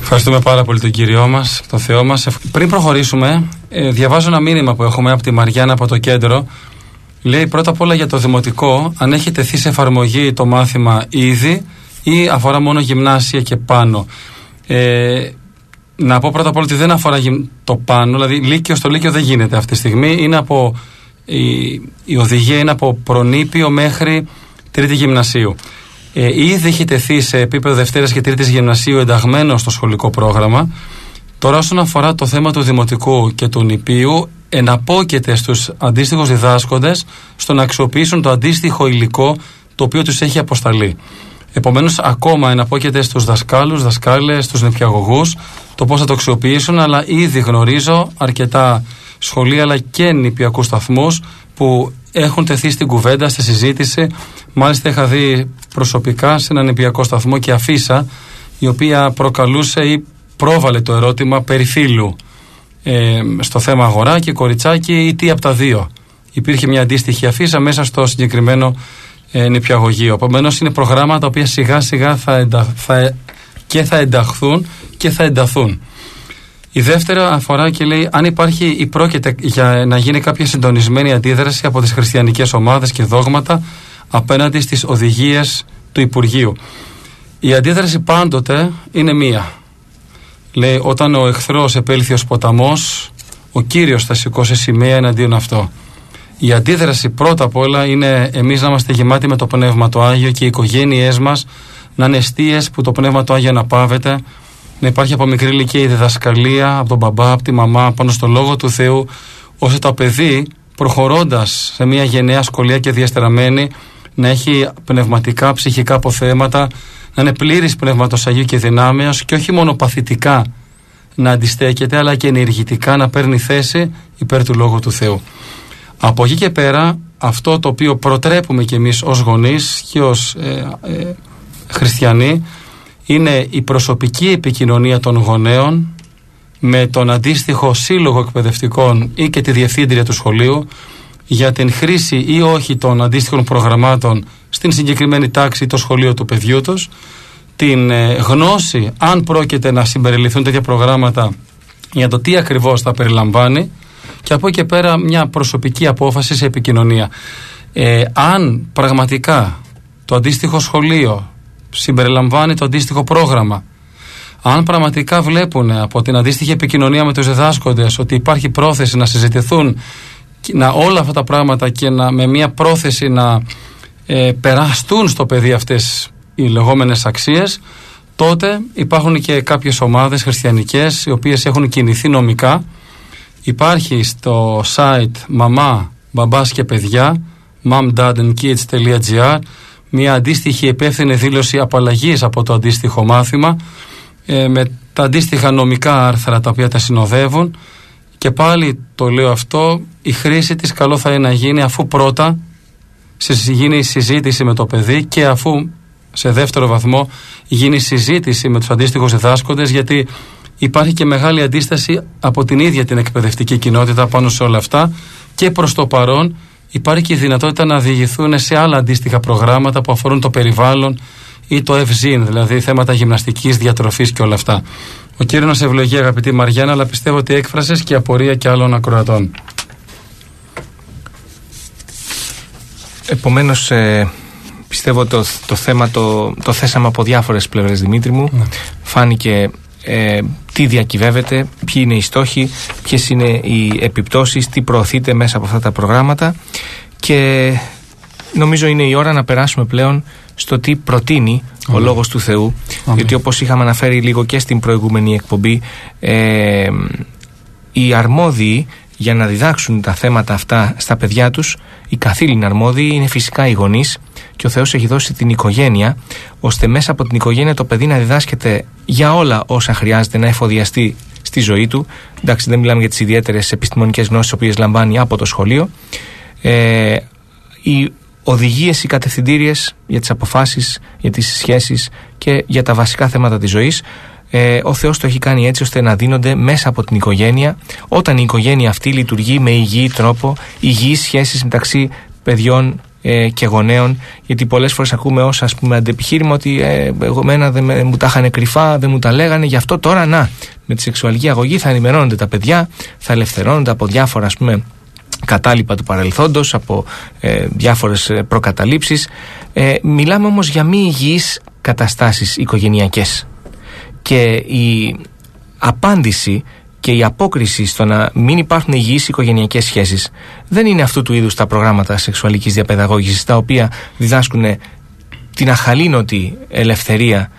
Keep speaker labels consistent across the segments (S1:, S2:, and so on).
S1: Ευχαριστούμε πάρα πολύ τον Κύριό μας, τον Θεό μας. Πριν προχωρήσουμε, διαβάζω ένα μήνυμα που έχουμε από τη Μαριάννα από το κέντρο. Λέει πρώτα απ' όλα για το δημοτικό, αν έχει τεθεί σε εφαρμογή το μάθημα ήδη ή αφορά μόνο γυμνάσια και πάνω. Να πω πρώτα απ' όλα ότι δεν αφορά το πάνω, δηλαδή λύκειο στο λύκειο δεν γίνεται αυτή τη στιγμή. Είναι από, η οδηγία είναι από προνήπιο μέχρι τρίτη γυμνασίου. Ήδη έχει τεθεί σε επίπεδο Δευτέρας και Τρίτης γυμνασίου ενταγμένο στο σχολικό πρόγραμμα. Τώρα, όσον αφορά το θέμα του δημοτικού και του νηπίου, εναπόκειται στους αντίστοιχους διδάσκοντες στο να αξιοποιήσουν το αντίστοιχο υλικό το οποίο τους έχει αποσταλεί. Επομένως, ακόμα εναπόκειται στους δασκάλους, δασκάλες, στους νηπιαγωγούς το πώς θα το αξιοποιήσουν, αλλά ήδη γνωρίζω αρκετά σχολεία αλλά και νηπιακούς σταθμούς που έχουν τεθεί στην κουβέντα, στη συζήτηση. Μάλιστα, είχα δει προσωπικά σε έναν νηπιακό σταθμό και αφίσα, η οποία προκαλούσε ή πρόβαλε το ερώτημα περί φύλου στο θέμα αγοράκι, κοριτσάκι ή τι από τα δύο. Υπήρχε μια αντίστοιχη αφίσα μέσα στο συγκεκριμένο νηπιαγωγείο. Επομένως, είναι προγράμματα τα οποία σιγά σιγά θα ενταχθούν και θα ενταθούν. Η δεύτερη αφορά και λέει αν υπάρχει ή πρόκειται για να γίνει κάποια συντονισμένη αντίδραση από τις χριστιανικές ομάδες και δόγματα απέναντι στις οδηγίες του Υπουργείου. Η αντίδραση πάντοτε είναι μία. Λέει όταν ο εχθρός επέλθει ως ποταμός, ο Κύριος θα σηκώσει σημαία εναντίον αυτό. Η αντίδραση πρώτα απ' όλα είναι εμείς να είμαστε γεμάτοι με το Πνεύμα το Άγιο και οι οικογένειές μας να είναι εστίες που το Πνεύμα το Άγιο αναπαύεται, να υπάρχει από μικρή ηλικία η διδασκαλία από τον μπαμπά, από τη μαμά πάνω στο Λόγο του Θεού, ώστε το παιδί προχωρώντας σε μια γενναία σχολεία και διαστραμμένη να έχει πνευματικά, ψυχικά αποθέματα, να είναι πλήρης Πνεύματος Αγίου και δυνάμεως και όχι μόνο παθητικά να αντιστέκεται αλλά και ενεργητικά να παίρνει θέση υπέρ του Λόγου του Θεού. Από εκεί και πέρα αυτό το οποίο προτρέπουμε κι εμείς ως γονείς και ως χριστιανοί είναι η προσωπική επικοινωνία των γονέων με τον αντίστοιχο σύλλογο εκπαιδευτικών ή και τη διευθύντρια του σχολείου για την χρήση ή όχι των αντίστοιχων προγραμμάτων στην συγκεκριμένη τάξη ή το σχολείο του παιδιού τους, την γνώση αν πρόκειται να συμπεριληφθούν τέτοια προγράμματα για το τι ακριβώς θα περιλαμβάνει και από εκεί και πέρα μια προσωπική απόφαση σε επικοινωνία. Αν πραγματικά το αντίστοιχο σχολείο συμπεριλαμβάνει το αντίστοιχο πρόγραμμα, αν πραγματικά βλέπουν από την αντίστοιχη επικοινωνία με τους διδάσκοντες ότι υπάρχει πρόθεση να συζητηθούν όλα αυτά τα πράγματα και με μια πρόθεση να περαστούν στο παιδί αυτές οι λεγόμενες αξίες, τότε υπάρχουν και κάποιες ομάδες χριστιανικές οι οποίες έχουν κινηθεί νομικά. Υπάρχει στο site μαμά, μπαμπάς και παιδιά momdadandkids.gr μια αντίστοιχη υπεύθυνη δήλωση απαλλαγής από το αντίστοιχο μάθημα με τα αντίστοιχα νομικά άρθρα τα οποία τα συνοδεύουν και πάλι το λέω αυτό, η χρήση της καλό θα είναι να γίνει αφού πρώτα γίνει η συζήτηση με το παιδί και αφού σε δεύτερο βαθμό γίνει συζήτηση με τους αντίστοιχους διδάσκοντες, γιατί υπάρχει και μεγάλη αντίσταση από την ίδια την εκπαιδευτική κοινότητα πάνω σε όλα αυτά και προς το παρόν υπάρχει και η δυνατότητα να διηγηθούν σε άλλα αντίστοιχα προγράμματα που αφορούν το περιβάλλον ή το ευζήν, δηλαδή θέματα γυμναστικής, διατροφής και όλα αυτά. Ο Κύριος να σε ευλογεί αγαπητή Μαριάννα, αλλά πιστεύω ότι έκφρασες και απορία και άλλων ακροατών.
S2: Επομένως πιστεύω το θέμα το θέσαμε από διάφορες πλευρές, Δημήτρη μου. Φάνηκε τι διακυβεύεται, ποιοι είναι οι στόχοι, ποιες είναι οι επιπτώσεις, τι προωθείται μέσα από αυτά τα προγράμματα και νομίζω είναι η ώρα να περάσουμε πλέον στο τι προτείνει ο Λόγος του Θεού, γιατί όπως είχαμε αναφέρει λίγο και στην προηγούμενη εκπομπή, οι αρμόδιοι για να διδάξουν τα θέματα αυτά στα παιδιά τους, οι καθήλυνοι αρμόδιοι είναι φυσικά οι γονείς και ο Θεός έχει δώσει την οικογένεια ώστε μέσα από την οικογένεια το παιδί να διδάσκεται για όλα όσα χρειάζεται να εφοδιαστεί στη ζωή του. Εντάξει, δεν μιλάμε για τις ιδιαίτερες επιστημονικές γνώσεις τις οποίες λαμβάνει από το σχολείο. Οι οδηγίες, οι κατευθυντήριες για τις αποφάσεις, για τις σχέσεις και για τα βασικά θέματα της ζωής, ο Θεός το έχει κάνει έτσι ώστε να δίνονται μέσα από την οικογένεια, όταν η οικογένεια αυτή λειτουργεί με υγιή τρόπο, υγιείς σχέσεις μεταξύ παιδιών και γονέων, γιατί πολλές φορές ακούμε ως αντεπιχείρημα ότι εμένα δεν μου τα είχαν κρυφά, δεν μου τα λέγανε, γι' αυτό τώρα με τη σεξουαλική αγωγή θα ενημερώνονται τα παιδιά, θα ελευθερώνονται από διάφορα κατάλοιπα του παρελθόντος, από διάφορες προκαταλήψεις. Μιλάμε όμως για μη υγιείς καταστάσεις οικογενειακές, και η απάντηση και η απόκριση στο να μην υπάρχουν υγιείς οικογενειακές σχέσεις δεν είναι αυτού του είδους τα προγράμματα σεξουαλικής διαπαιδαγώγησης, τα οποία διδάσκουν την αχαλήνωτη ελευθερία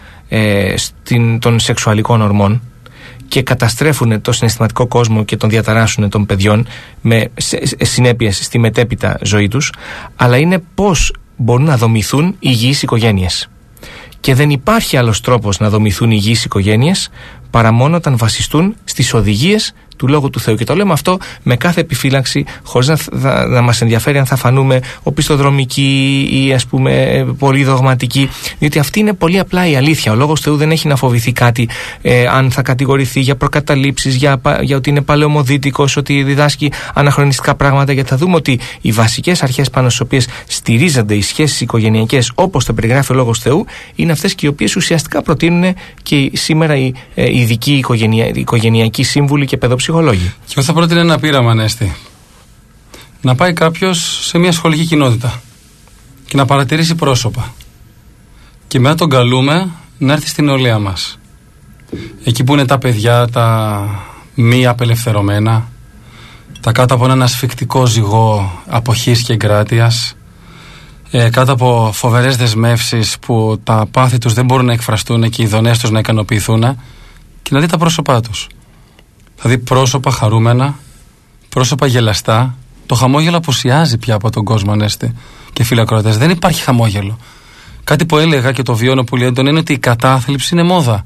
S2: των σεξουαλικών ορμών και καταστρέφουν το συναισθηματικό κόσμο και τον διαταράσσουν των παιδιών με συνέπειες στη μετέπειτα ζωή τους, αλλά είναι πώς μπορούν να δομηθούν υγιείς οικογένειες. Και δεν υπάρχει άλλος τρόπος να δομηθούν υγιείς οικογένειες παρά μόνο όταν βασιστούν στις οδηγίες του Λόγου του Θεού. Και το λέμε αυτό με κάθε επιφύλαξη, χωρίς να μας ενδιαφέρει αν θα φανούμε οπισθοδρομικοί ή πολύ δογματικοί, διότι αυτή είναι πολύ απλά η αλήθεια. Ο Λόγος Θεού δεν έχει να φοβηθεί κάτι αν θα κατηγορηθεί για προκαταλήψεις, για ότι είναι παλαιομοδίτικος, ότι διδάσκει αναχρονιστικά πράγματα, γιατί θα δούμε ότι οι βασικές αρχές πάνω στις οποίες στηρίζονται οι σχέσεις οικογενειακές, όπως το περιγράφει ο Λόγος Θεού, είναι αυτές και οι οποίες ουσιαστικά προτείνουν και σήμερα οι ειδικοί οικογενειακοί σύμβουλοι και παιδοψυχολόγοι.
S1: Και εγώ θα πρότεινα ένα πείραμα, Ανέστη. Να πάει κάποιος σε μια σχολική κοινότητα και να παρατηρήσει πρόσωπα. Και μετά τον καλούμε να έρθει στην νεολαία μας. Εκεί που είναι τα παιδιά, τα μη απελευθερωμένα, τα κάτω από έναν ασφικτικό ζυγό αποχής και εγκράτειας, κάτω από φοβερές δεσμεύσεις που τα πάθη τους δεν μπορούν να εκφραστούν και οι ειδονές τους να ικανοποιηθούν, και να δει τα πρόσωπά τους. Θα δει πρόσωπα χαρούμενα, πρόσωπα γελαστά. Το χαμόγελο απουσιάζει πια από τον κόσμο, Ανέστη και φίλοι ακροατές. Δεν υπάρχει χαμόγελο. Κάτι που έλεγα και το βιώνω πολύ έντονα είναι ότι η κατάθλιψη είναι μόδα.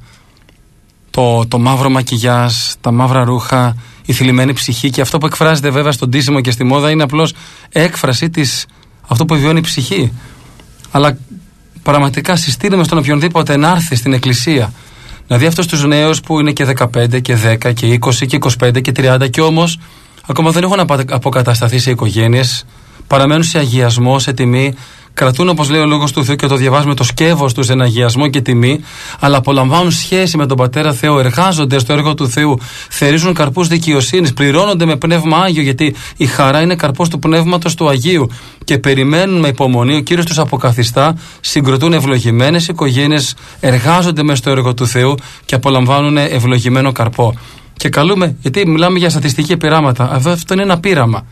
S1: Το μαύρο μακιγιάζ, τα μαύρα ρούχα, η θλιμμένη ψυχή, και αυτό που εκφράζεται βέβαια στον ντύσιμο και στη μόδα είναι απλώς έκφραση της αυτό που βιώνει η ψυχή. Αλλά πραγματικά συστήνουμε στον οποιονδήποτε να έρθει στην εκκλησία, να δει αυτούς τους νέους που είναι και 15 και 10 και 20 και 25 και 30 και όμως ακόμα δεν έχουν αποκατασταθεί σε οικογένειες, παραμένουν σε αγιασμό, σε τιμή, κρατούν, όπως λέει ο Λόγος του Θεού και το διαβάζουμε, το σκεύος τους, ένα αγιασμό και τιμή, αλλά απολαμβάνουν σχέση με τον Πατέρα Θεό, εργάζονται στο έργο του Θεού, θερίζουν καρπούς δικαιοσύνης, πληρώνονται με πνεύμα Άγιο, γιατί η χαρά είναι καρπός του πνεύματος του Αγίου, και περιμένουν με υπομονή, ο Κύριος τους αποκαθιστά, συγκροτούν ευλογημένες οικογένειες, εργάζονται μέσα στο έργο του Θεού και απολαμβάνουν ευλογημένο καρπό. Και καλούμε, γιατί μιλάμε για στατιστική πειράματα, αυτό είναι ένα πείραμα.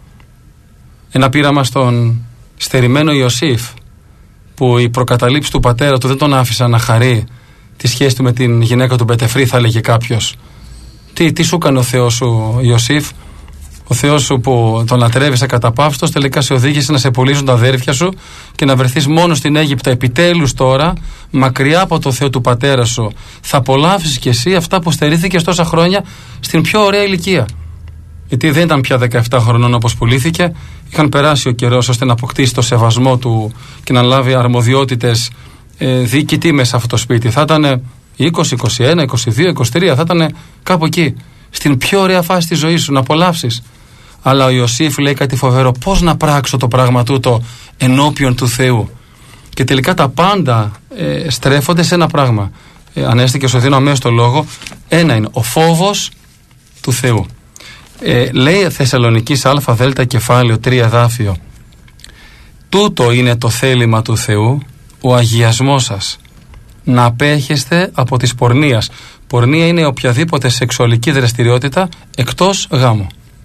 S1: Ένα πείραμα στον στερημένο Ιωσήφ, που οι προκαταλήψεις του πατέρα του δεν τον άφησαν να χαρεί τη σχέση του με την γυναίκα του Πετεφρή, θα έλεγε κάποιος. Τι σου έκανε ο Θεός σου, Ιωσήφ? Ο Θεός σου που τον λατρεύεσαι καταπαύστος, τελικά σε οδήγησε να σε πουλήσουν τα αδέρφια σου και να βρεθείς μόνο στην Αίγυπτο. Επιτέλους τώρα, μακριά από το Θεό του πατέρα σου, θα απολαύσεις κι εσύ αυτά που στερήθηκες τόσα χρόνια στην πιο ωραία ηλικία. Γιατί δεν ήταν πια 17 χρονών όπως πουλήθηκε, είχαν περάσει ο καιρός ώστε να αποκτήσει το σεβασμό του και να λάβει αρμοδιότητες διοικητή μέσα σε αυτό το σπίτι. Θα ήταν 20, 21, 22, 23, θα ήταν κάπου εκεί, στην πιο ωραία φάση της ζωής σου, να απολαύσεις. Αλλά ο Ιωσήφ λέει κάτι φοβερό: πώς να πράξω το πράγμα τούτο ενώπιον του Θεού? Και τελικά τα πάντα στρέφονται σε ένα πράγμα. Ανέστη, και σου δίνω αμέσως το λόγο. Ένα είναι ο φόβος του Θεού. Λέει Θεσσαλονικής Α Δέλτα κεφάλαιο 3 εδάφιο: τούτο είναι το θέλημα του Θεού, ο αγιασμός σας, να απέχεστε από της πορνείας. Πορνεία είναι οποιαδήποτε σεξουαλική δραστηριότητα εκτός γάμου.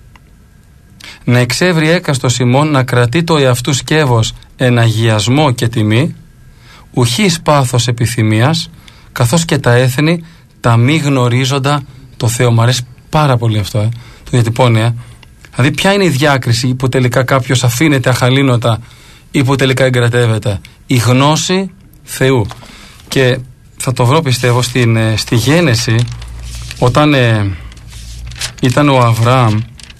S1: Να εξεύρει έκαστος ημών να κρατεί το εαυτού σκεύος εν αγιασμό και τιμή, ουχής πάθος επιθυμίας, καθώς και τα έθνη τα μη γνωρίζοντα το Θεό. Μ' αρέσει πάρα πολύ αυτό, το διατυπώνει. Δηλαδή, ποια είναι η διάκριση που τελικά κάποιος αφήνεται αχαλήνοτα ή που τελικά εγκρατεύεται? Η γνώση Θεού. Και θα το βρω, πιστεύω, στη Γένεση, όταν ήταν ο Αβραάμ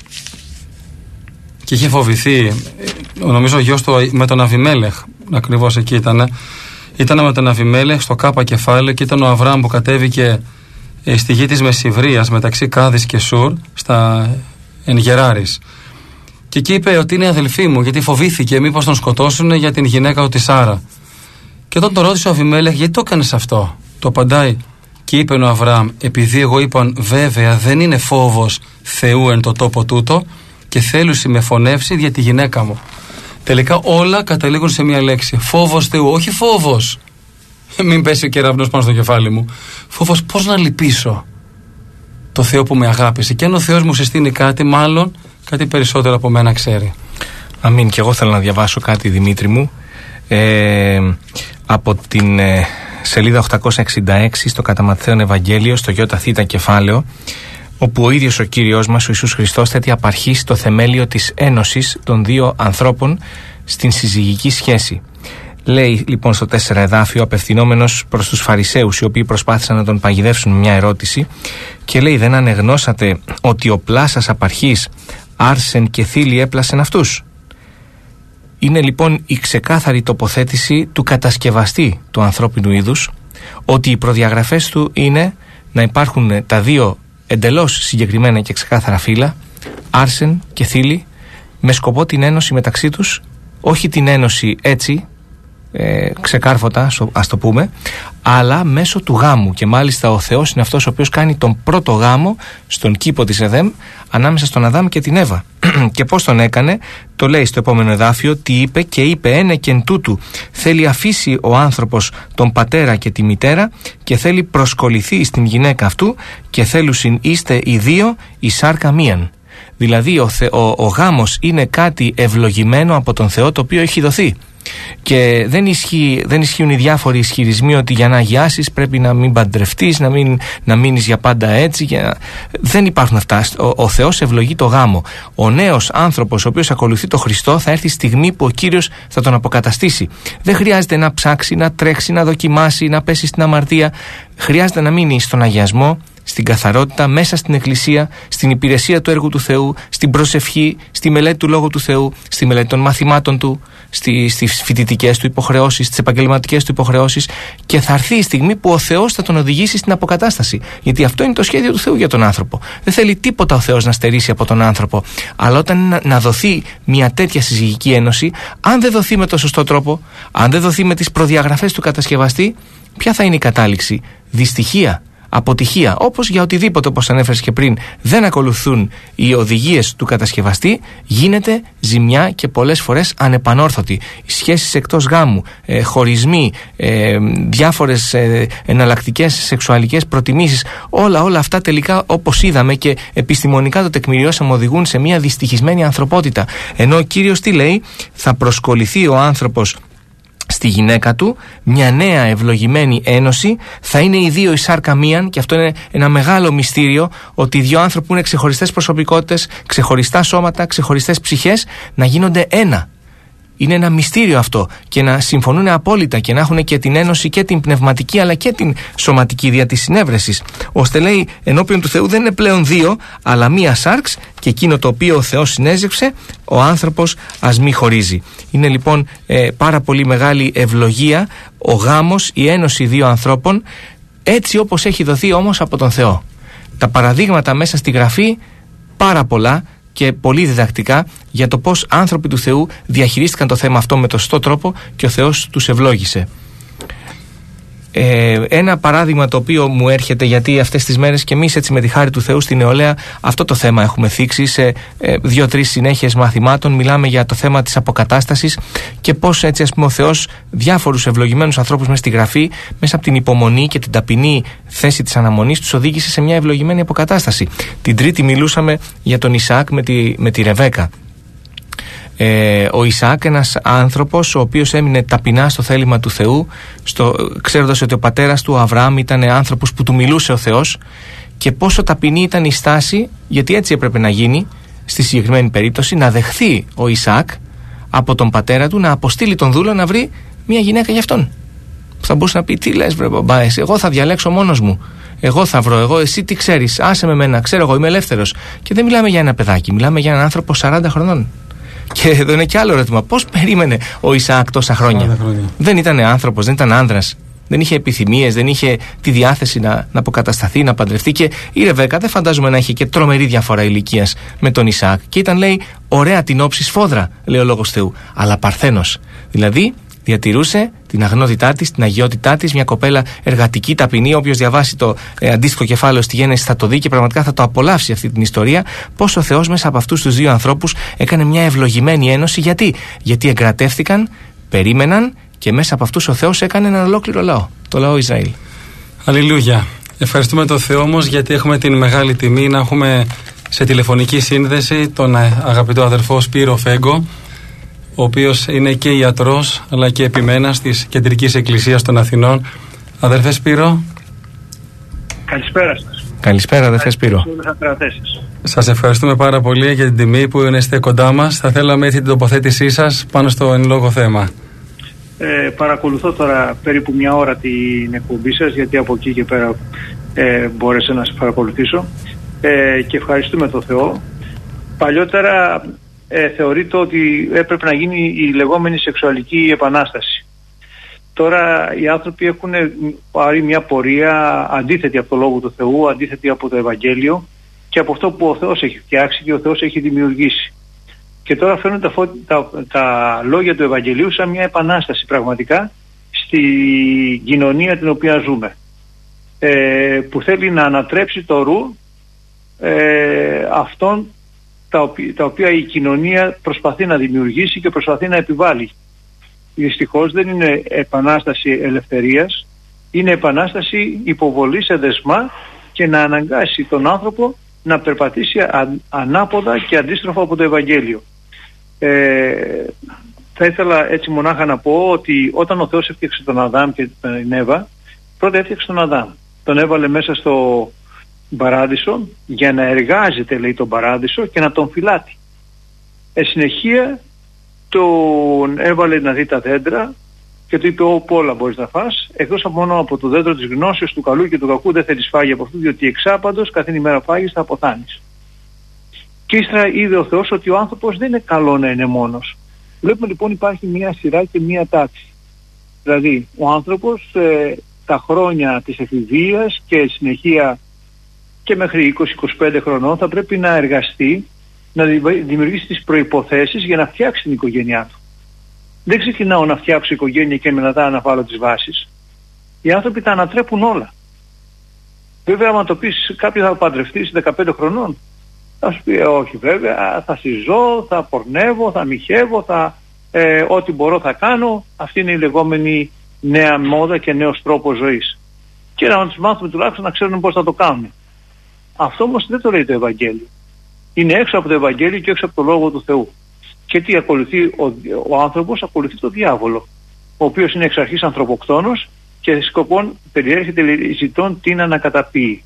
S1: και είχε φοβηθεί, νομίζω ο γιος του με τον Αβιμέλεχ, ακριβώς εκεί ήταν με τον Αβιμέλεχ στο Κάπα κεφάλαιο, και ήταν ο Αβραάμ που κατέβηκε στη γη της Μεσιβρίας μεταξύ Κάδης και Σουρ, στα Εν Γεράρης. Και εκεί είπε ότι είναι αδελφή μου, γιατί φοβήθηκε μήπως τον σκοτώσουν για την γυναίκα του τη Σάρα. Και όταν τον ρώτησε ο Αβιμέλεχ, γιατί το έκανες αυτό, το απαντάει. Και είπε ο Αβραάμ, επειδή εγώ είπαν, βέβαια δεν είναι φόβος Θεού εν το τόπο τούτο, και θέλουσι με φωνεύσει για τη γυναίκα μου. Τελικά όλα καταλήγουν σε μια λέξη. Φόβος Θεού, όχι φόβος. Μην πέσει ο κεραυνός πάνω στο κεφάλι μου. Φόβος πώς να λυπήσω το Θεό που με αγάπησε. Και αν ο Θεός μου συστήνει κάτι, μάλλον κάτι περισσότερο από μένα ξέρει.
S2: Αμήν. Και εγώ θέλω να διαβάσω κάτι, Δημήτρη μου, από την σελίδα 866 στο κατά Ματθαίον Ευαγγέλιο, στο ΙΘ κεφάλαιο, όπου ο ίδιος ο Κύριος μας, ο Ιησούς Χριστός, θέτει απαρχή στο θεμέλιο της ένωσης των δύο ανθρώπων στην συζυγική σχέση. Λέει λοιπόν στο 4 εδάφιο, απευθυνόμενος προς τους Φαρισαίους, οι οποίοι προσπάθησαν να τον παγιδεύσουν με μια ερώτηση, και λέει: δεν ανεγνώσατε ότι ο πλάσας απαρχής άρσεν και θήλη έπλασεν αυτούς? Είναι λοιπόν η ξεκάθαρη τοποθέτηση του κατασκευαστή του ανθρώπινου είδους, ότι οι προδιαγραφές του είναι να υπάρχουν τα δύο εντελώς συγκεκριμένα και ξεκάθαρα φύλλα, άρσεν και θήλη, με σκοπό την ένωση μεταξύ τους, όχι την ένωση έτσι, ξεκάρφωτα ας το πούμε, αλλά μέσω του γάμου. Και μάλιστα ο Θεός είναι αυτός ο οποίος κάνει τον πρώτο γάμο στον κήπο της Εδέμ ανάμεσα στον Αδάμ και την Εύα. Και πώς τον έκανε? Το λέει στο επόμενο εδάφιο, τι είπε? Και είπε, ένε και εν τούτου θέλει αφήσει ο άνθρωπος τον πατέρα και τη μητέρα και θέλει προσκοληθεί στην γυναίκα αυτού και θέλουσιν είστε οι δύο η σάρκα μίαν. Δηλαδή ο γάμος είναι κάτι ευλογημένο από τον Θεό, το οποίο έχει δοθεί. Και δεν ισχύουν οι διάφοροι ισχυρισμοί ότι για να αγιάσεις πρέπει να μην παντρευτείς, να μείνεις για πάντα έτσι. Δεν υπάρχουν αυτά. Ο Θεός ευλογεί το γάμο. Ο νέος άνθρωπος ο οποίος ακολουθεί το Χριστό θα έρθει στιγμή που ο Κύριος θα τον αποκαταστήσει. Δεν χρειάζεται να ψάξει, να τρέξει, να δοκιμάσει, να πέσει στην αμαρτία. Χρειάζεται να μείνει στον αγιασμό, στην καθαρότητα, μέσα στην Εκκλησία, στην υπηρεσία του έργου του Θεού, στην προσευχή, στη μελέτη του Λόγου του Θεού, στη μελέτη των μαθημάτων του, στις φοιτητικές του υποχρεώσεις, στις επαγγελματικές του υποχρεώσεις, και θα έρθει η στιγμή που ο Θεός θα τον οδηγήσει στην αποκατάσταση. Γιατί αυτό είναι το σχέδιο του Θεού για τον άνθρωπο. Δεν θέλει τίποτα ο Θεός να στερήσει από τον άνθρωπο. Αλλά όταν να δοθεί μια τέτοια συζυγική ένωση, αν δεν δοθεί με το σωστό τρόπο, αν δεν δοθεί με τις προδιαγραφές του κατασκευαστή, ποια θα είναι η κατάληξη? Δυστυχία, αποτυχία. Όπως για οτιδήποτε, όπως ανέφερες και πριν, δεν ακολουθούν οι οδηγίες του κατασκευαστή, γίνεται ζημιά και πολλές φορές ανεπανόρθωτη. Σχέσεις εκτός γάμου, χωρισμοί, διάφορες εναλλακτικές σεξουαλικές προτιμήσεις, όλα αυτά τελικά, όπως είδαμε και επιστημονικά το τεκμηριώσαμε, οδηγούν σε μια δυστυχισμένη ανθρωπότητα. Ενώ ο Κύριος τι λέει? Θα προσκοληθεί ο άνθρωπος στη γυναίκα του, μια νέα ευλογημένη ένωση, θα είναι οι δύο η σάρκα μίαν, και αυτό είναι ένα μεγάλο μυστήριο, ότι οι δύο άνθρωποι που είναι ξεχωριστές προσωπικότητες, ξεχωριστά σώματα, ξεχωριστές ψυχές, να γίνονται ένα. Είναι ένα μυστήριο αυτό, και να συμφωνούν απόλυτα και να έχουν και την ένωση και την πνευματική αλλά και την σωματική δια της συνέβρεσης, ώστε λέει ενώπιον του Θεού δεν είναι πλέον δύο αλλά μία σάρξ, και εκείνο το οποίο ο Θεός συνέζευξε ο άνθρωπος ας μη χωρίζει. Είναι λοιπόν πάρα πολύ μεγάλη ευλογία ο γάμος, η ένωση δύο ανθρώπων, έτσι όπως έχει δοθεί όμως από τον Θεό. Τα παραδείγματα μέσα στη Γραφή πάρα πολλά και πολύ διδακτικά για το πώς άνθρωποι του Θεού διαχειρίστηκαν το θέμα αυτό με το σωστό τρόπο και ο Θεός τους ευλόγησε. Ένα παράδειγμα το οποίο μου έρχεται, γιατί αυτές τις μέρες και εμείς έτσι με τη χάρη του Θεού στην νεολαία αυτό το θέμα έχουμε θίξει σε 2-3 συνέχειες μαθημάτων. Μιλάμε για το θέμα της αποκατάστασης και πώς έτσι ο Θεός διάφορους ευλογημένους ανθρώπους μέσα στη Γραφή, μέσα από την υπομονή και την ταπεινή θέση της αναμονής, τους οδήγησε σε μια ευλογημένη αποκατάσταση. Την Τρίτη μιλούσαμε για τον Ισαάκ με τη Ρεβέκα. Ο Ισαάκ, ένας άνθρωπος ο οποίος έμεινε ταπεινά στο θέλημα του Θεού, ξέροντας ότι ο πατέρας του, ο Αβραάμ, ήταν άνθρωπος που του μιλούσε ο Θεός, και πόσο ταπεινή ήταν η στάση, γιατί έτσι έπρεπε να γίνει στη συγκεκριμένη περίπτωση, να δεχθεί ο Ισαάκ από τον πατέρα του να αποστείλει τον δούλο να βρει μια γυναίκα για αυτόν. Θα μπορούσε να πει: τι λες βρε μπαμπά, εγώ θα διαλέξω μόνος μου, εγώ θα βρω, εσύ τι ξέρεις, άσε με εμένα, ξέρω εγώ, είμαι ελεύθερος. Και δεν μιλάμε για ένα παιδάκι, μιλάμε για έναν άνθρωπο 40 χρονών. Και εδώ είναι και άλλο ερώτημα. Πώς περίμενε ο Ισαάκ τόσα χρόνια? Δεν ήταν άνθρωπος, δεν ήταν άνδρας, δεν είχε επιθυμίες, δεν είχε τη διάθεση να αποκατασταθεί, να παντρευτεί. Και η Ρεβέκα δεν φαντάζομαι να είχε και τρομερή διαφορά ηλικίας με τον Ισαάκ. Και ήταν, λέει, ωραία την όψη σφόδρα, λέει ο Λόγος Θεού, αλλά παρθένος. Δηλαδή, διατηρούσε την αγνότητά της, την αγιότητά της, μια κοπέλα εργατική, ταπεινή. Όποιος διαβάσει το αντίστοιχο κεφάλαιο στη Γέννηση θα το δει και πραγματικά θα το απολαύσει αυτή την ιστορία. Πώς ο Θεός μέσα από αυτούς τους δύο ανθρώπους έκανε μια ευλογημένη ένωση. Γιατί εγκρατεύτηκαν, περίμεναν και μέσα από αυτούς ο Θεός έκανε έναν ολόκληρο λαό, το λαό Ισραήλ.
S1: Αλληλούια. Ευχαριστούμε τον Θεό όμως, γιατί έχουμε την μεγάλη τιμή να έχουμε σε τηλεφωνική σύνδεση τον αγαπητό αδερφό Σπύρο Φέγκο, ο οποίος είναι και ιατρός αλλά και επιμένας της Κεντρικής Εκκλησίας των Αθηνών. Αδερφέ Σπύρο.
S3: Καλησπέρα σας.
S2: Καλησπέρα, αδερφέ Σπύρο.
S1: Σας ευχαριστούμε πάρα πολύ για την τιμή που είστε κοντά μας. Θα θέλαμε έτσι την τοποθέτησή σας πάνω στο εν λόγω θέμα.
S3: Παρακολουθώ τώρα περίπου μια ώρα την εκπομπή σας, γιατί από εκεί και πέρα μπόρεσα να σας παρακολουθήσω, και ευχαριστούμε τον Θεό. Παλιότερα θεωρείται ότι έπρεπε να γίνει η λεγόμενη σεξουαλική επανάσταση. Τώρα οι άνθρωποι έχουν πάρει μια πορεία αντίθετη από το Λόγο του Θεού, αντίθετη από το Ευαγγέλιο και από αυτό που ο Θεός έχει φτιάξει και ο Θεός έχει δημιουργήσει. Και τώρα φέρνουν τα λόγια του Ευαγγελίου σαν μια επανάσταση πραγματικά στη κοινωνία την οποία ζούμε, που θέλει να ανατρέψει το ρου αυτών τα οποία η κοινωνία προσπαθεί να δημιουργήσει και προσπαθεί να επιβάλλει. Δυστυχώς δεν είναι επανάσταση ελευθερίας, είναι επανάσταση υποβολής σε δεσμά και να αναγκάσει τον άνθρωπο να περπατήσει ανάποδα και αντίστροφα από το Ευαγγέλιο. Θα ήθελα έτσι μονάχα να πω ότι όταν ο Θεός έφτιαξε τον Αδάμ και την Εύα, πρώτα έφτιαξε τον Αδάμ. Τον έβαλε μέσα στο παράδεισο για να εργάζεται, λέει, τον παράδεισο και να τον φυλάτει. Συνεχεία τον έβαλε να δει τα δέντρα και του είπε: όπου όλα μπορείς να φας, εκτός μόνο από το δέντρο της γνώσεως του καλού και του κακού δεν θέλεις φάγει από αυτού, διότι εξάπαντος καθήν ημέρα φάγεις θα αποθάνεις. Και ύστερα είδε ο Θεός ότι ο άνθρωπος δεν είναι καλό να είναι μόνος. Βλέπουμε λοιπόν υπάρχει μια σειρά και μια τάξη. Δηλαδή ο άνθρωπος τα χρόνια της εφηβείας και συνεχεία και μέχρι 20-25 χρονών θα πρέπει να εργαστεί, να δημιουργήσει τις προϋποθέσεις για να φτιάξει την οικογένειά του. Δεν ξεκινάω να φτιάξω οικογένεια και μετά να βάλω τις βάσεις. Οι άνθρωποι τα ανατρέπουν όλα. Βέβαια, άμα το πεις κάποιος θα παντρευτεί 15 χρονών, θα σου πει όχι βέβαια, θα συζώ, θα πορνεύω, θα μοιχεύω, ό,τι μπορώ θα κάνω. Αυτή είναι η λεγόμενη νέα μόδα και νέος τρόπος ζωής. Και να τους μάθουμε τουλάχιστον να ξέρουν πώς θα το κάνουν. Αυτό όμως δεν το λέει το Ευαγγέλιο. Είναι έξω από το Ευαγγέλιο και έξω από το Λόγο του Θεού. Και τι ακολουθεί ο άνθρωπος? Ακολουθεί τον διάβολο, ο οποίος είναι εξ αρχής ανθρωποκτόνος και σκοπόν περιέρχεται ζητών την ανακαταπίει.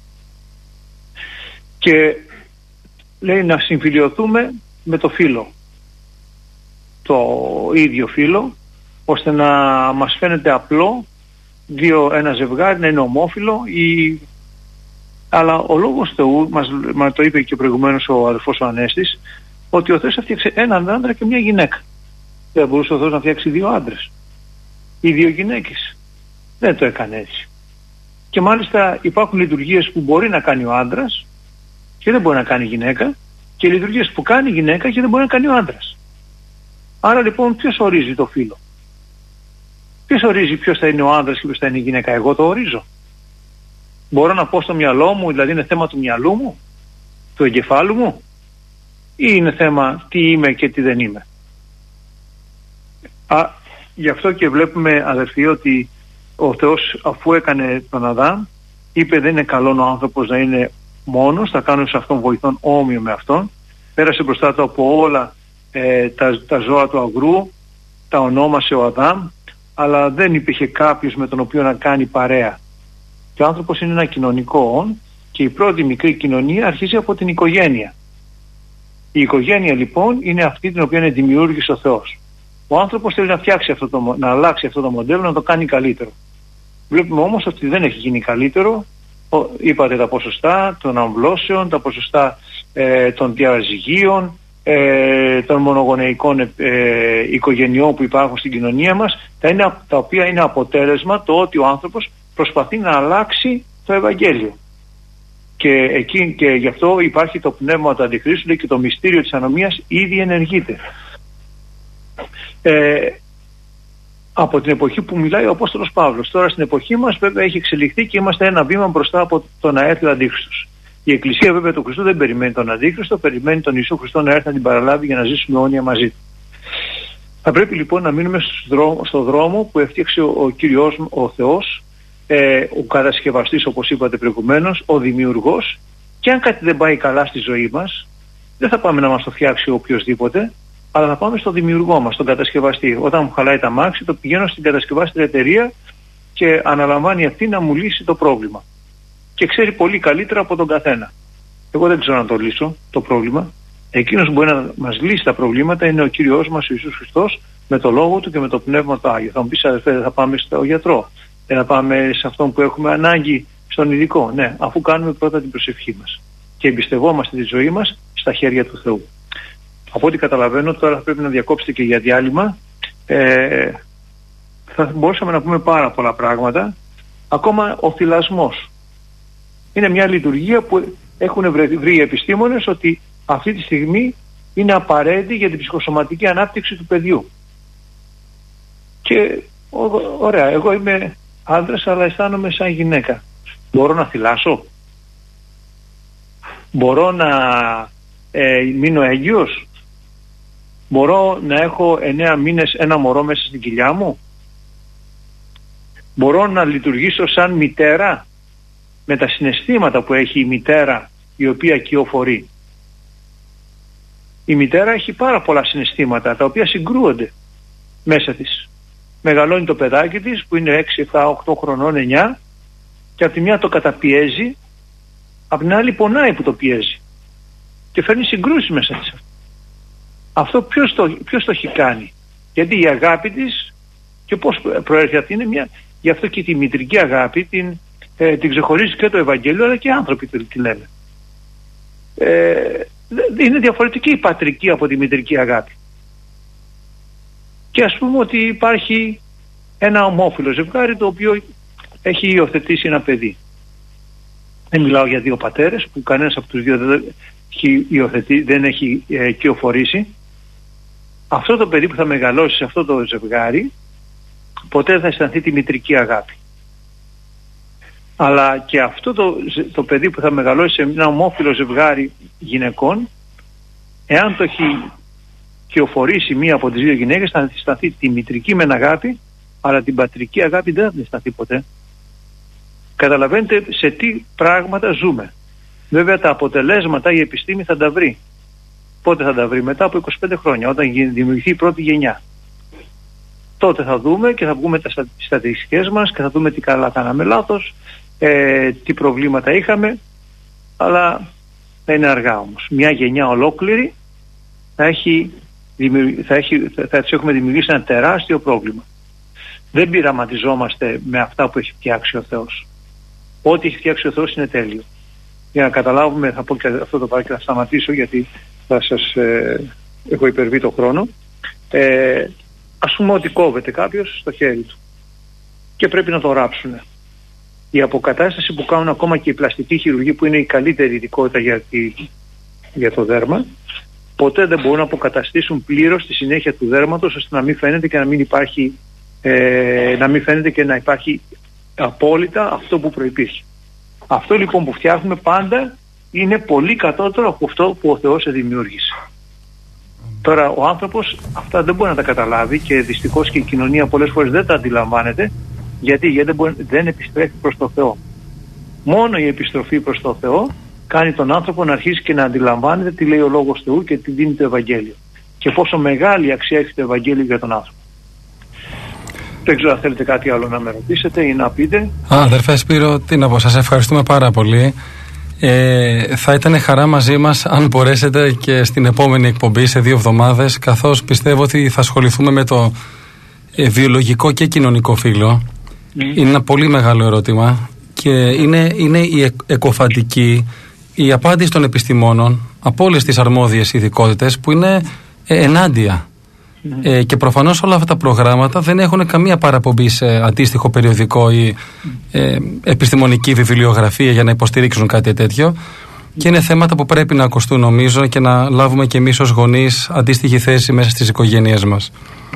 S3: Και λέει να συμφιλιωθούμε με το φύλο, το ίδιο φύλο, ώστε να μας φαίνεται απλό ένα ζευγάρι να είναι ομόφυλο αλλά ο Λόγος Θεού μας το είπε και προηγουμένως ο αδελφός ο Ανέστης, ότι ο Θεός έφτιαξε έναν άντρα και μια γυναίκα. Δεν μπορούσε ο Θεός να φτιάξει δύο άντρες ή δύο γυναίκες. Δεν το έκανε έτσι. Και μάλιστα υπάρχουν λειτουργίες που μπορεί να κάνει ο άντρας και δεν μπορεί να κάνει η γυναίκα, και λειτουργίες που κάνει η γυναίκα και δεν μπορεί να κάνει ο άντρας. Άρα λοιπόν ποιος ορίζει το φύλο? Ποιος ορίζει ποιος θα είναι ο άντρας και ποιος θα είναι η γυναίκα? Εγώ το ορίζω. Μπορώ να πω στο μυαλό μου, δηλαδή είναι θέμα του μυαλού μου, του εγκεφάλου μου, ή είναι θέμα τι είμαι και τι δεν είμαι? Γι' αυτό και βλέπουμε, αδερφοί, ότι ο Θεός αφού έκανε τον Αδάμ, είπε δεν είναι καλό ο άνθρωπος να είναι μόνος, θα κάνω σε αυτόν βοηθόν όμοιο με αυτόν. Πέρασε μπροστά του από όλα τα ζώα του αγρού, τα ονόμασε ο Αδάμ, αλλά δεν υπήρχε κάποιος με τον οποίο να κάνει παρέα. Και ο άνθρωπος είναι ένα κοινωνικό όν, και η πρώτη μικρή κοινωνία αρχίζει από την οικογένεια. Η οικογένεια λοιπόν είναι αυτή την οποία δημιούργησε ο Θεός. Ο άνθρωπος θέλει να φτιάξει να αλλάξει αυτό το μοντέλο, να το κάνει καλύτερο. Βλέπουμε όμως ότι δεν έχει γίνει καλύτερο. Είπατε τα ποσοστά των αμβλώσεων, τα ποσοστά των διαζυγίων, των μονογονεϊκών οικογενειών που υπάρχουν στην κοινωνία μας, τα οποία είναι αποτέλεσμα το ότι ο άνθρωπος προσπαθεί να αλλάξει το Ευαγγέλιο. Και γι' αυτό υπάρχει το πνεύμα του Αντιχρίστου και το μυστήριο της ανομίας ήδη ενεργείται. Από την εποχή που μιλάει ο Απόστολος Παύλος. Τώρα στην εποχή μας βέβαια έχει εξελιχθεί και είμαστε ένα βήμα μπροστά από το να έρθει ο Αντίχριστος. Η Εκκλησία βέβαια του Χριστού δεν περιμένει τον Αντίχριστο, περιμένει τον Ιησού Χριστό να έρθει να την παραλάβει για να ζήσουμε αιώνια μαζί του. Θα πρέπει λοιπόν να μείνουμε στο δρόμο που έφτιαξε ο Κύριος, ο Θεός, ο κατασκευαστής όπως είπατε προηγουμένως, ο δημιουργός, και αν κάτι δεν πάει καλά στη ζωή μας, δεν θα πάμε να μας το φτιάξει οποιοσδήποτε, αλλά θα πάμε στο δημιουργό μας, τον κατασκευαστή. Όταν μου χαλάει τα μάξι, το πηγαίνω στην κατασκευάστρια εταιρεία και αναλαμβάνει αυτή να μου λύσει το πρόβλημα. Και ξέρει πολύ καλύτερα από τον καθένα. Εγώ δεν ξέρω να το λύσω το πρόβλημα. Εκείνος που μπορεί να μας λύσει τα προβλήματα είναι ο Κύριος μας ο Ιησούς Χριστός, με το λόγο του και με το πνεύμα του Άγιο. Θα μου πεις, αδερφέ, δεν θα πάμε στο γιατρό, δεν θα πάμε σε αυτόν που έχουμε ανάγκη, στον ειδικό? Ναι, αφού κάνουμε πρώτα την προσευχή μας και εμπιστευόμαστε τη ζωή μας στα χέρια του Θεού. Από ό,τι καταλαβαίνω, τώρα θα πρέπει να διακόψετε και για διάλειμμα. Θα μπορούσαμε να πούμε πάρα πολλά πράγματα. Ακόμα ο θυλασμός είναι μια λειτουργία που έχουν βρει οι επιστήμονες ότι αυτή τη στιγμή είναι απαραίτητη για την ψυχοσωματική ανάπτυξη του παιδιού. Και ωραία, εγώ είμαι άντρας αλλά αισθάνομαι σαν γυναίκα. Μπορώ να θυλάσω? Μπορώ να μείνω έγκυος? Μπορώ να έχω 9 μήνες ένα μωρό μέσα στην κοιλιά μου? Μπορώ να λειτουργήσω σαν μητέρα με τα συναισθήματα που έχει η μητέρα η οποία κυοφορεί? Η μητέρα έχει πάρα πολλά συναισθήματα τα οποία συγκρούονται μέσα της. Μεγαλώνει το παιδάκι της που είναι 6, 7, 8 χρονών, 9, και από τη μια το καταπιέζει, από την άλλη πονάει που το πιέζει και φέρνει συγκρούσεις μέσα της. Αυτό ποιος το έχει κάνει? Γιατί η αγάπη της, και πώς προέρχεται αυτή, είναι μια, γι' αυτό και τη μητρική αγάπη την ξεχωρίζει και το Ευαγγέλιο, αλλά και οι άνθρωποι τη λένε. Είναι διαφορετική η πατρική από τη μητρική αγάπη. Και ας πούμε ότι υπάρχει ένα ομόφυλο ζευγάρι το οποίο έχει υιοθετήσει ένα παιδί. Δεν μιλάω για δύο πατέρες που κανένας από τους δύο δεν έχει κυοφορήσει. Αυτό το παιδί που θα μεγαλώσει σε αυτό το ζευγάρι ποτέ δεν θα αισθανθεί τη μητρική αγάπη. Αλλά και αυτό το παιδί που θα μεγαλώσει σε ένα ομόφυλο ζευγάρι γυναικών, εάν το έχει κυοφορήσει μία από τις δύο γυναίκες, θα αισθανθεί τη μητρική μεν αγάπη, αλλά την πατρική αγάπη δεν θα την αισθανθεί ποτέ. Καταλαβαίνετε σε τι πράγματα ζούμε. Βέβαια τα αποτελέσματα η επιστήμη θα τα βρει. Πότε θα τα βρει? Μετά από 25 χρόνια, όταν δημιουργηθεί η πρώτη γενιά. Τότε θα δούμε και θα βγούμε τις στατιστικές μας και θα δούμε τι καλά κάναμε λάθος, τι προβλήματα είχαμε, αλλά θα είναι αργά όμως. Μια γενιά ολόκληρη θα της έχουμε δημιουργήσει ένα τεράστιο πρόβλημα. Δεν πειραματιζόμαστε με αυτά που έχει φτιάξει ο Θεός. Ό,τι έχει φτιάξει ο Θεός είναι τέλειο. Για να καταλάβουμε, θα πω και αυτό το πράγμα και θα σταματήσω, γιατί θα σας έχω υπερβεί το χρόνο. Ας πούμε ότι κόβεται κάποιος στο χέρι του και πρέπει να το ράψουν. Η αποκατάσταση που κάνουν ακόμα και η πλαστική χειρουργοί, που είναι η καλύτερη ειδικότητα για το δέρμα, ποτέ δεν μπορούν να αποκαταστήσουν πλήρως τη συνέχεια του δέρματος, ώστε να μην φαίνεται και να υπάρχει απόλυτα αυτό που προϋπήρχε. Αυτό λοιπόν που φτιάχνουμε πάντα είναι πολύ κατώτερο από αυτό που ο Θεός δημιούργησε. Τώρα ο άνθρωπος αυτά δεν μπορεί να τα καταλάβει και δυστυχώς και η κοινωνία πολλές φορές δεν τα αντιλαμβάνεται. Γιατί δεν επιστρέφει προς το Θεό. Μόνο η επιστροφή προς το Θεό κάνει τον άνθρωπο να αρχίσει και να αντιλαμβάνεται τι λέει ο Λόγος Θεού και τι δίνει το Ευαγγέλιο. Και πόσο μεγάλη αξία έχει το Ευαγγέλιο για τον άνθρωπο. Δεν ξέρω αν θέλετε κάτι άλλο να με ρωτήσετε ή να πείτε.
S1: Αδερφέ Σπύρο, τι να πω, σας ευχαριστούμε πάρα πολύ. Θα ήταν χαρά μαζί μας αν μπορέσετε και στην επόμενη εκπομπή σε 2 εβδομάδες, καθώς πιστεύω ότι θα ασχοληθούμε με το βιολογικό και κοινωνικό φύλο. Είναι ένα πολύ μεγάλο ερώτημα και είναι η εκοφαντική, η απάντηση των επιστημόνων από όλες τις αρμόδιες ειδικότητες που είναι ενάντια. Και προφανώς όλα αυτά τα προγράμματα δεν έχουν καμία παραπομπή σε αντίστοιχο περιοδικό ή επιστημονική βιβλιογραφία για να υποστηρίξουν κάτι τέτοιο. Και είναι θέματα που πρέπει να ακουστούν, νομίζω, και να λάβουμε και εμείς ως γονείς αντίστοιχη θέση μέσα στις οικογένειές μας.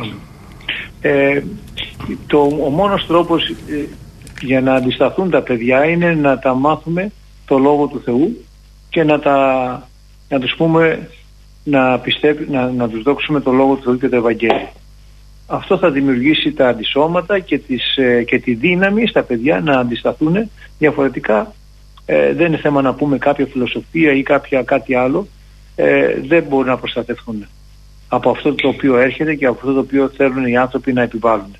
S3: Ο μόνος τρόπος για να αντισταθούν τα παιδιά είναι να τα μάθουμε το Λόγο του Θεού και να τους πούμε να τους δόξουμε το Λόγο του Θεού και το Ευαγγέλιο. Αυτό θα δημιουργήσει τα αντισώματα και τη δύναμη στα παιδιά να αντισταθούν. Διαφορετικά δεν είναι θέμα να πούμε κάποια φιλοσοφία ή κάτι άλλο, δεν μπορούν να προστατευτούν από αυτό το οποίο έρχεται και από αυτό το οποίο θέλουν οι άνθρωποι να επιβάλλουν.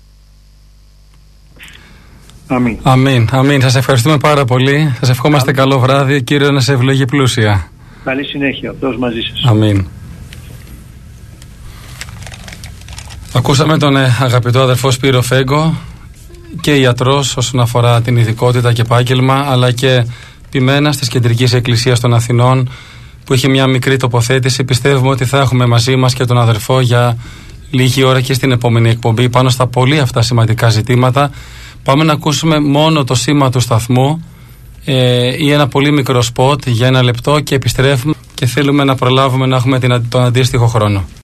S3: Αμήν.
S1: Αμήν, αμήν. Σας ευχαριστούμε πάρα πολύ. Σας ευχόμαστε καλό βράδυ. Κύριο να σε ευλογεί πλούσια.
S3: Καλή συνέχεια. Αυτός μαζί σας.
S1: Αμήν. Ακούσαμε τον αγαπητό αδερφό Σπύρο Φέγκο, και ιατρός όσον αφορά την ειδικότητα και επάγγελμα, αλλά και ποιμένας της Κεντρικής Εκκλησίας των Αθηνών, που είχε μια μικρή τοποθέτηση. Πιστεύουμε ότι θα έχουμε μαζί μας και τον αδερφό για λίγη ώρα και στην επόμενη εκπομπή πάνω στα πολύ αυτά σημαντικά ζητήματα. Πάμε να ακούσουμε μόνο το σήμα του σταθμού ή ένα πολύ μικρό σποτ για 1 λεπτό και επιστρέφουμε, και θέλουμε να προλάβουμε να έχουμε τον αντίστοιχο χρόνο.